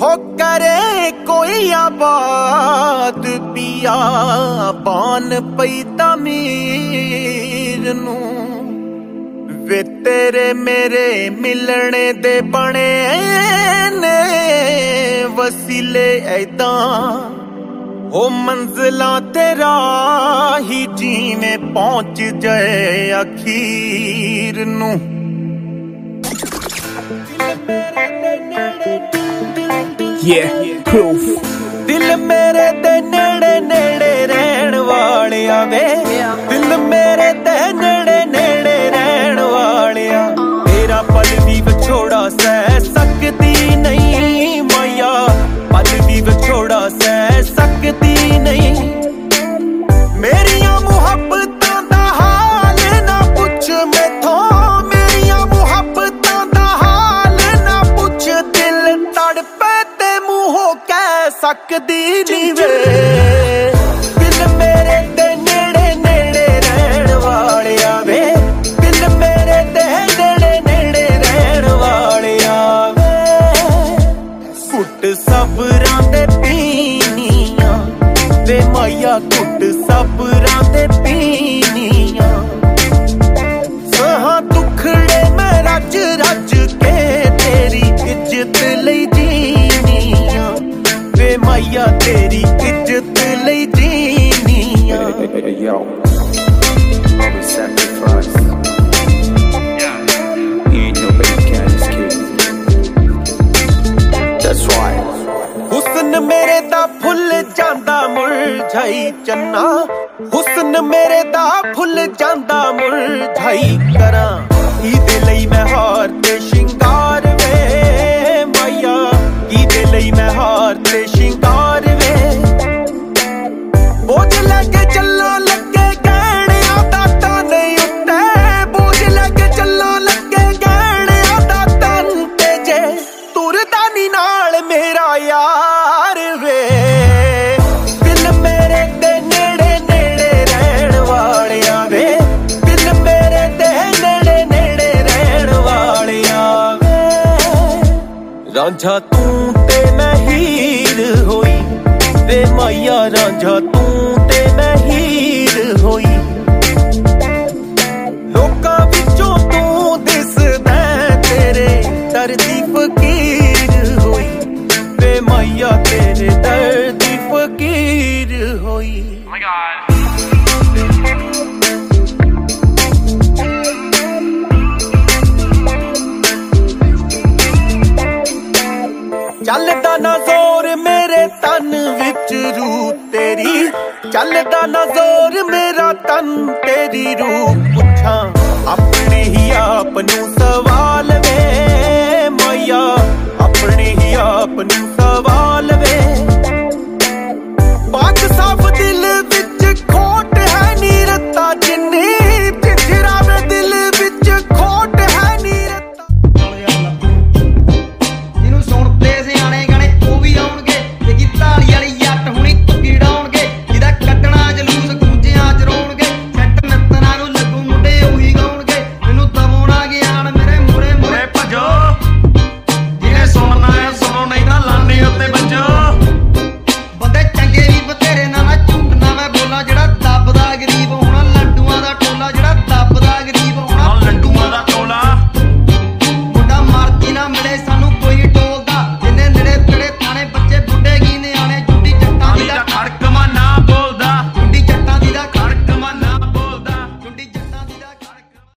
हो करे कोई आबाद पिया बान पई तमीर नू वे तेरे मेरे मिलने दे बने ने वसीले ऐदा हो मंजिला तेरा ही जीने पहुंच जाए अखीर नू Yeah, proof. दिल मेरे ते नेड़े नेड़े रहन वालिया वे दिल मेरे ते नेड़े नेड़े रहन वालिया तेरा पल भी विछोड़ा सह सकती नहीं मैया पल भी विछोड़ा सह सकती नहीं मेरिया मुहब्बतां दा हाल ना पुछ मैथों मेरिया मुहब्बतां दा हाल ना पुछ दिल तड़पे ते मुंहों कह सकदी नी वे दिल मेरे ते नेड़े नेड़े रहन वालिया वे दिल मेरे ते नेड़े नेड़े रहन वालिया वे घुट सबरां दे पीनियां वे माया घुट सबरां दे पीनियां सहां दुखड़े मैं रज रज के तेरी इज्जत लई जीनियां वे माया तेरी इज्जत लई जीनियां Yo, always sacrifice. You ain't no baby can escape. That's why. हुस्न मेरे दा फुल जांदा मुरझाई चन्ना हुस्न मेरे दा फुल जांदा मुरझाई करां इहदे लई मैं हार ते शिंगार वे माया इहदे लई मैं हार ते शिंगार वे बोझ लगे चलना लगे गहणियां दा तन उत्ते बोझ लगे चलना लगे गहणियां दा तन ते जे तुरदा नी नाल मेरा यार वे दिल मेरे ते नेड़े नेड़े रहन वालिया वे दिल मेरे ते नेड़े नेड़े रहन वालिया वे रांझा तू ते मैं हीर होई वे माया रांझा तू ते मैं हीर होई लोकां विचों तू दिसदा तेरे दर्दी फकीर होई वे माया तेरे दर्दी फकीर होई Oh my God. ਚੱਲਦਾ ਨਾ ਜ਼ੋਰ ਮੇਰੇ ਤਨ ਵਿੱਚ ਰੂਹ ਤੇਰੀ ਚੱਲਦਾ ਨਾ ਜ਼ੋਰ ਮੇਰਾ ਤਨ ਤੇਰੀ ਰੂਹ ਪੁੱਛਾਂ ਆਪਣੇ ਹੀ ਆਪ ਨੂੰ ਸਵਾਲ ਵੇ ਮਾਇਆ ਆਪਣੇ ਹੀ ਆਪ ਨੂੰ ਸਵਾਲ